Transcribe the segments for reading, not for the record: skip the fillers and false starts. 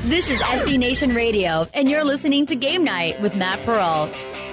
This is SB Nation Radio, and you're listening to Game Night with Matt Peralt.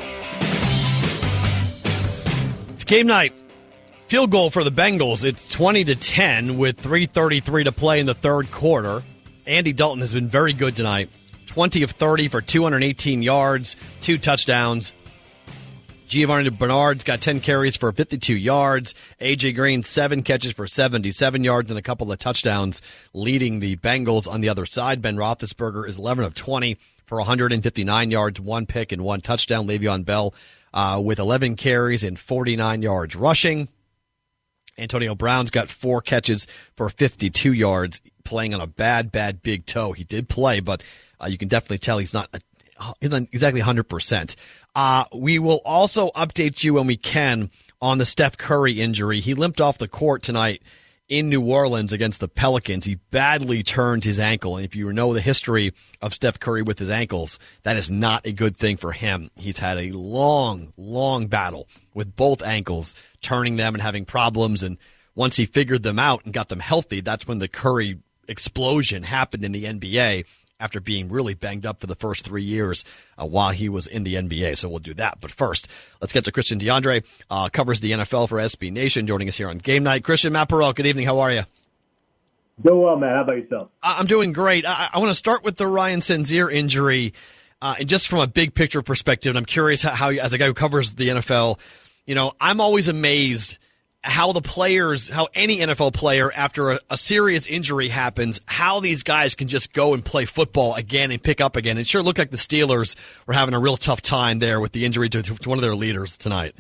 It's Game Night. Field goal for the Bengals. It's 20-10 with 3:33 to play in the third quarter. Andy Dalton has been very good tonight. 20 of 30 for 218 yards, 2 touchdowns. Giovanni Bernard's got 10 carries for 52 yards. A.J. Green, 7 catches for 77 yards and a couple of touchdowns, leading the Bengals on the other side. Ben Roethlisberger is 11 of 20 for 159 yards, 1 pick and 1 touchdown. Le'Veon Bell with 11 carries and 49 yards rushing. Antonio Brown's got 4 catches for 52 yards, playing on a bad big toe. He did play, but you can definitely tell he's not exactly 100%. We will also update you when we can on the Steph Curry injury. He limped off the court tonight in New Orleans against the Pelicans. He badly turned his ankle, and if you know the history of Steph Curry with his ankles, that is not a good thing for him. He's had a long battle with both ankles, turning them and having problems, and once he figured them out and got them healthy, that's when the Curry explosion happened in the NBA after being really banged up for the first 3 years while he was in the NBA. So we'll do that. But first, let's get to Christian DeAndre, covers the NFL for SB Nation, joining us here on Game Night. Christian, Matt Peralt, good evening. How are you? Doing well, Matt. How about yourself? I'm doing great. I want to start with the Ryan Sanzier injury, and just from a big picture perspective, and I'm curious how, as a guy who covers the NFL, I'm always amazed how any NFL player, after a serious injury happens, how these guys can just go and play football again and pick up again. It sure looked like the Steelers were having a real tough time there with the injury to one of their leaders tonight.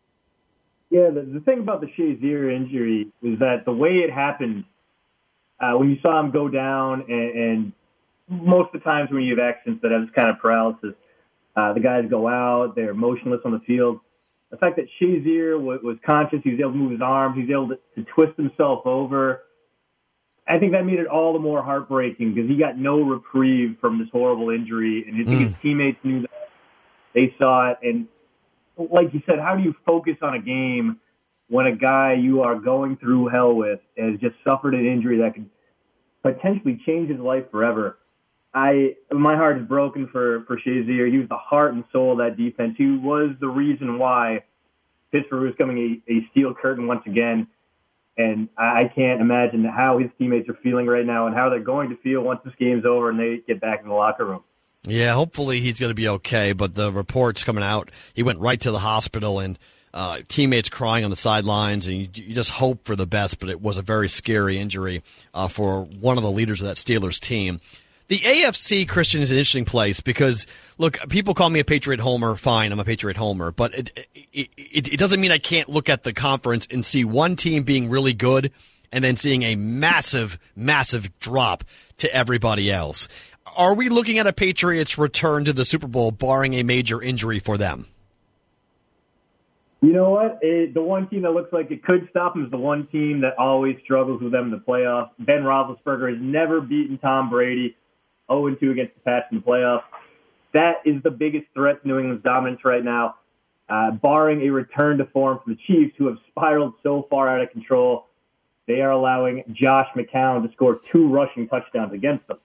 Yeah, the thing about the Shazier injury is that the way it happened, when you saw him go down, and most of the times when you have accidents that have this kind of paralysis, the guys go out, they're motionless on the field. The fact that Shazier was conscious, he was able to move his arms, he was able to twist himself over, I think that made it all the more heartbreaking because he got no reprieve from this horrible injury, and I think his teammates knew that. They saw it, and like you said, how do you focus on a game when a guy you are going through hell with has just suffered an injury that could potentially change his life forever? My heart is broken for Shazier. He was the heart and soul of that defense. He was the reason why Pittsburgh was becoming a steel curtain once again. And I can't imagine how his teammates are feeling right now and how they're going to feel once this game's over and they get back in the locker room. Yeah, hopefully he's going to be okay. But the reports coming out, he went right to the hospital and teammates crying on the sidelines, and you just hope for the best. But it was a very scary injury for one of the leaders of that Steelers team. The AFC, Christian, is an interesting place because, look, people call me a Patriot homer. Fine, I'm a Patriot homer. But it doesn't mean I can't look at the conference and see one team being really good and then seeing a massive drop to everybody else. Are we looking at a Patriots return to the Super Bowl barring a major injury for them? You know what? The one team that looks like it could stop them is the one team that always struggles with them in the playoffs. Ben Roethlisberger has never beaten Tom Brady. 0-2 against the Pats in the playoffs. That is the biggest threat to New England's dominance right now, barring a return to form from the Chiefs, who have spiraled so far out of control. They are allowing Josh McCown to score 2 rushing touchdowns against them.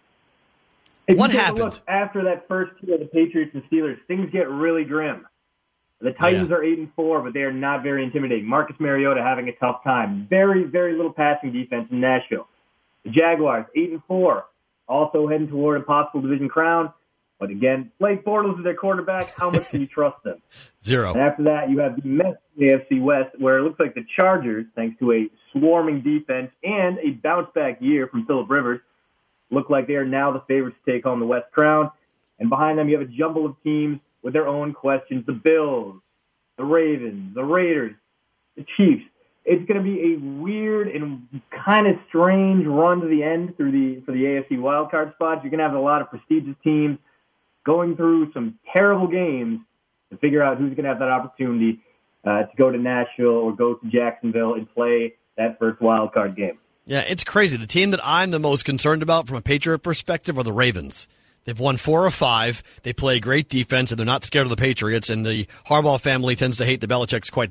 What happened? Look, after that first year of the Patriots and Steelers, things get really grim. The Titans are 8-4, but they are not very intimidating. Marcus Mariota having a tough time. Very, very little passing defense in Nashville. The Jaguars, 8-4. Also heading toward a possible division crown. But again, Blake Bortles is their quarterback. How much can you trust them? 0. And after that, you have the mess in the AFC West, where it looks like the Chargers, thanks to a swarming defense and a bounce-back year from Phillip Rivers, look like they are now the favorites to take home the West crown. And behind them, you have a jumble of teams with their own questions. The Bills, the Ravens, the Raiders, the Chiefs. It's going to be a weird and kind of strange run to the end for the AFC wildcard spots. You're going to have a lot of prestigious teams going through some terrible games to figure out who's going to have that opportunity to go to Nashville or go to Jacksonville and play that first wildcard game. Yeah, it's crazy. The team that I'm the most concerned about from a Patriot perspective are the Ravens. They've won 4 of 5. They play great defense, and they're not scared of the Patriots. And the Harbaugh family tends to hate the Belichicks quite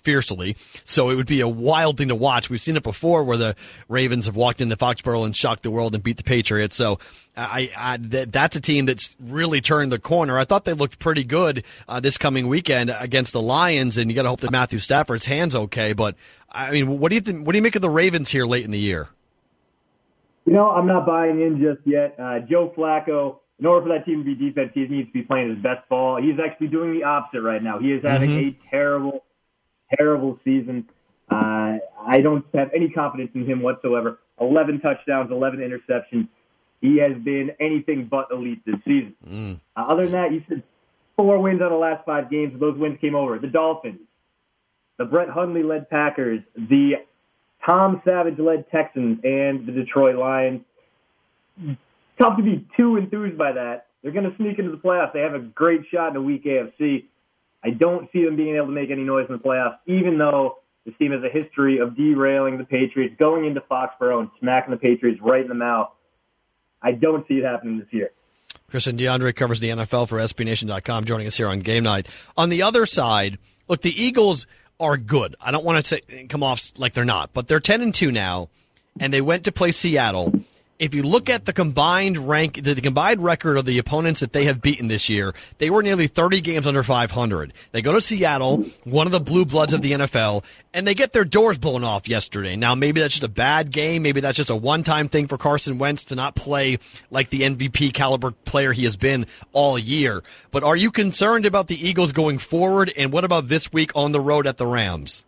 fiercely. So it would be a wild thing to watch. We've seen it before where the Ravens have walked into Foxborough and shocked the world and beat the Patriots. So that's a team that's really turned the corner. I thought they looked pretty good this coming weekend against the Lions, and you got to hope that Matthew Stafford's hand's okay. But I mean, what do you think? What do you make of the Ravens here late in the year? I'm not buying in just yet. Joe Flacco, in order for that team to be defense, he needs to be playing his best ball. He's actually doing the opposite right now. He is having a terrible, terrible season. I don't have any confidence in him whatsoever. 11 touchdowns, 11 interceptions. He has been anything but elite this season. Other than that, you said 4 wins out of the last 5 games. Those wins came over the Dolphins, the Brett Hundley-led Packers, the Tom Savage-led Texans, and the Detroit Lions. Tough to be too enthused by that. They're going to sneak into the playoffs. They have a great shot in a weak AFC. I don't see them being able to make any noise in the playoffs, even though this team has a history of derailing the Patriots, going into Foxborough and smacking the Patriots right in the mouth. I don't see it happening this year. Christian DeAndre covers the NFL for SBNation.com, joining us here on Game Night. On the other side, look, the Eagles are good. I don't want to say come off like they're not, but they're 10-2 now, and they went to play Seattle. If you look at the combined record of the opponents that they have beaten this year, they were nearly 30 games under 500. They go to Seattle, one of the blue bloods of the NFL, and they get their doors blown off yesterday. Now, maybe that's just a bad game. Maybe that's just a one-time thing for Carson Wentz to not play like the MVP caliber player he has been all year. But are you concerned about the Eagles going forward? And what about this week on the road at the Rams?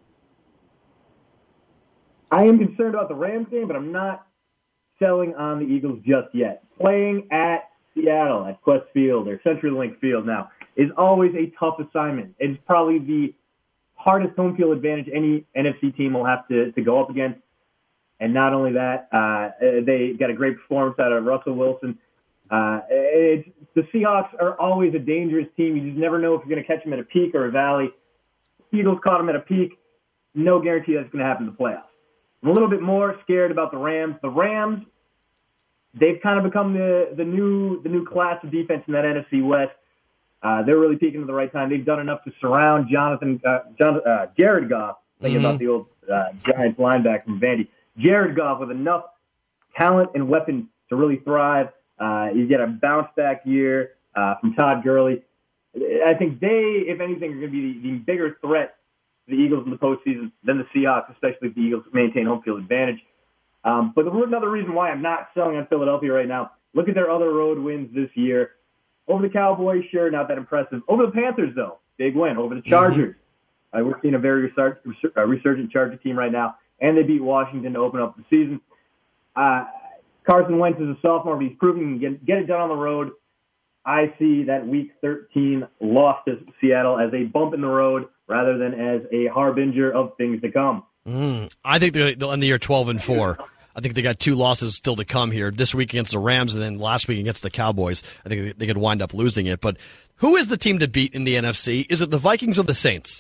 I am concerned about the Rams game, but I'm not selling on the Eagles just yet. Playing at Seattle, at Quest Field, or CenturyLink Field now, is always a tough assignment. It's probably the hardest home field advantage any NFC team will have to go up against. And not only that, they got a great performance out of Russell Wilson. The Seahawks are always a dangerous team. You just never know if you're going to catch them at a peak or a valley. Eagles caught them at a peak. No guarantee that's going to happen in the playoffs. I'm a little bit more scared about the Rams. The Rams, they've kind of become the new class of defense in that NFC West. They're really peaking at the right time. They've done enough to surround Jared Goff, thinking about the old Giants linebacker from Vandy. Jared Goff with enough talent and weapons to really thrive. You get a bounce-back year from Todd Gurley. I think they, if anything, are going to be the bigger threat the Eagles in the postseason than the Seahawks, especially if the Eagles maintain home field advantage. But another reason why I'm not selling on Philadelphia right now, look at their other road wins this year. Over the Cowboys, sure, not that impressive. Over the Panthers, though, big win. Over the Chargers, we're seeing a very resurgent Charger team right now, and they beat Washington to open up the season. Carson Wentz is a sophomore, but he's proven he can get it done on the road. I see that Week 13 loss to Seattle as a bump in the road rather than as a harbinger of things to come. I think they'll end the year 12-4. I think they got 2 losses still to come here. This week against the Rams and then last week against the Cowboys. I think they could wind up losing it. But who is the team to beat in the NFC? Is it the Vikings or the Saints?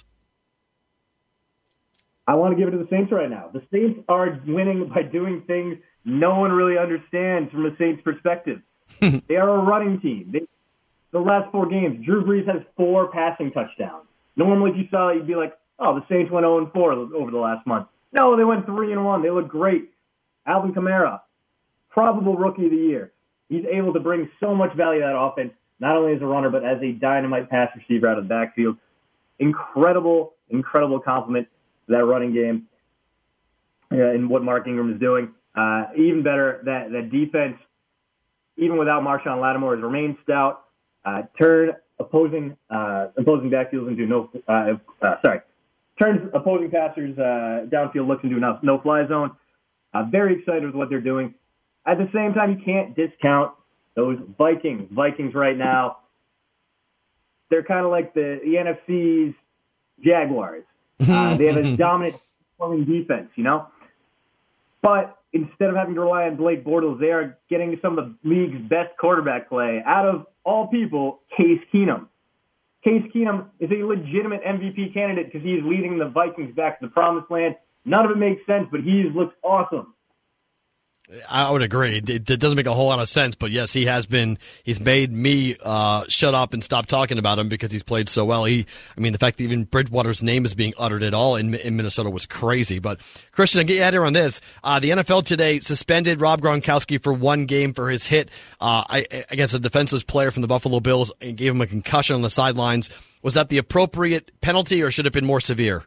I want to give it to the Saints right now. The Saints are winning by doing things no one really understands from the Saints' perspective. They are a running team. The last 4 games, Drew Brees has 4 passing touchdowns. Normally, if you saw it, you'd be like, oh, the Saints went 0-4 over the last month. No, they went 3-1. They look great. Alvin Kamara, probable rookie of the year. He's able to bring so much value to that offense, not only as a runner, but as a dynamite pass receiver out of the backfield. Incredible compliment to that running game and what Mark Ingram is doing. Even better, that defense, even without Marshawn Lattimore, has remained stout. Turn opposing backfields into turns opposing passers downfield looks into a no-fly zone. Very excited with what they're doing. At the same time, you can't discount those Vikings. Vikings right now, they're kind of like the NFC's Jaguars. They have a dominant performing defense, But instead of having to rely on Blake Bortles, they are getting some of the league's best quarterback play out of all people, Case Keenum. Case Keenum is a legitimate MVP candidate because he is leading the Vikings back to the promised land. None of it makes sense, but he looks awesome. I would agree. It doesn't make a whole lot of sense, but yes, he's made me shut up and stop talking about him because he's played so well. The fact that even Bridgewater's name is being uttered at all in Minnesota was crazy. But Christian, I'll get you out here on this. The NFL today suspended Rob Gronkowski for one game for his hit against a defenseless player from the Buffalo Bills and gave him a concussion on the sidelines. Was that the appropriate penalty, or should it have been more severe?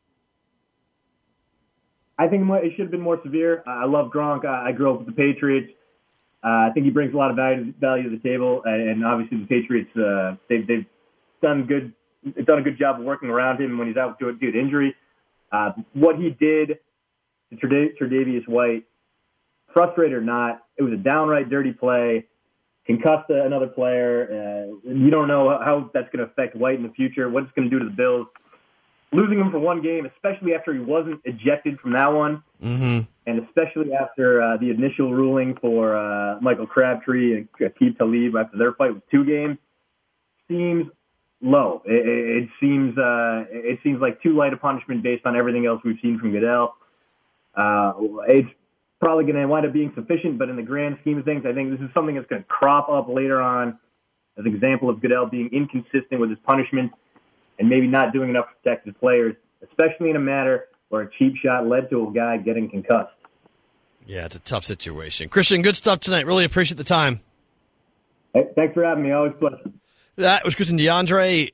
I think it should have been more severe. I love Gronk. I grew up with the Patriots. I think he brings a lot of value to the table, and obviously the Patriots they've done a good job of working around him when he's out due to injury. What he did to Tre'Davious White, frustrated or not, it was a downright dirty play. Concussed another player. You don't know how that's going to affect White in the future. What it's going to do to the Bills. Losing him for one game, especially after he wasn't ejected from that one, and especially after the initial ruling for Michael Crabtree and Aqib Talib after their fight was 2 games, seems low. It seems like too light a punishment based on everything else we've seen from Goodell. It's probably going to wind up being sufficient, but in the grand scheme of things, I think this is something that's going to crop up later on as an example of Goodell being inconsistent with his punishment and maybe not doing enough to protect his players, especially in a matter where a cheap shot led to a guy getting concussed. Yeah, it's a tough situation. Christian, good stuff tonight. Really appreciate the time. Hey, thanks for having me. Always a pleasure. That was Christian DeAndre,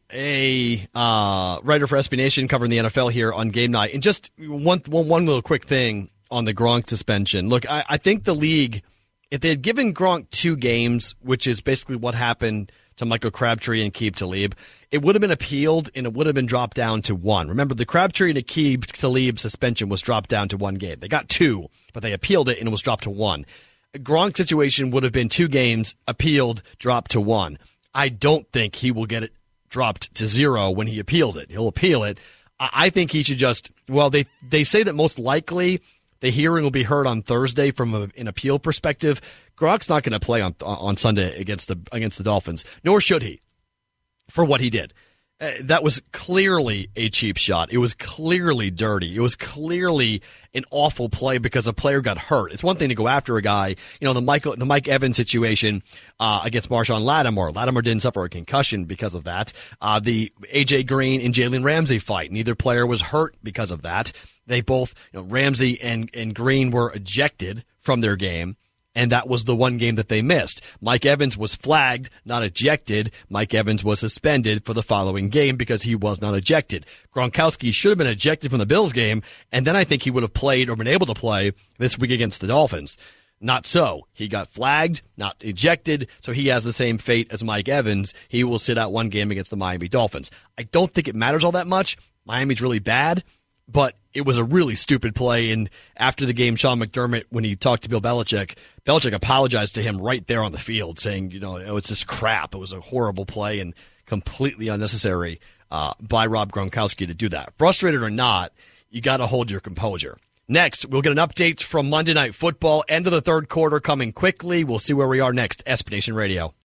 a writer for SB Nation covering the NFL here on Game Night. And just one little quick thing on the Gronk suspension. Look, I think the league, if they had given Gronk 2 games, which is basically what happened to Michael Crabtree and Aqib Talib, it would have been appealed and it would have been dropped down to 1. Remember, the Crabtree and Aqib Talib suspension was dropped down to 1 game. They got 2, but they appealed it and it was dropped to 1. Gronk's situation would have been 2 games, appealed, dropped to 1. I don't think he will get it dropped to 0 when he appeals it. He'll appeal it. I think he should just, they say that most likely the hearing will be heard on Thursday from an appeal perspective. Gronk's not going to play on Sunday against the Dolphins, nor should he, for what he did. That was clearly a cheap shot. It was clearly dirty. It was clearly an awful play because a player got hurt. It's one thing to go after a guy, the Mike Evans situation against Marshawn Lattimore. Lattimore didn't suffer a concussion because of that. The A.J. Green and Jalen Ramsey fight. Neither player was hurt because of that. They both, Ramsey and Green were ejected from their game. And that was the one game that they missed. Mike Evans was flagged, not ejected. Mike Evans was suspended for the following game because he was not ejected. Gronkowski should have been ejected from the Bills game, and then I think he would have played or been able to play this week against the Dolphins. Not so. He got flagged, not ejected, so he has the same fate as Mike Evans. He will sit out one game against the Miami Dolphins. I don't think it matters all that much. Miami's really bad, but it was a really stupid play, and after the game, Sean McDermott, when he talked to Bill Belichick apologized to him right there on the field, saying, it's just crap. It was a horrible play and completely unnecessary by Rob Gronkowski to do that. Frustrated or not, you got to hold your composure. Next, we'll get an update from Monday Night Football. End of the third quarter coming quickly. We'll see where we are next. SB Nation Radio.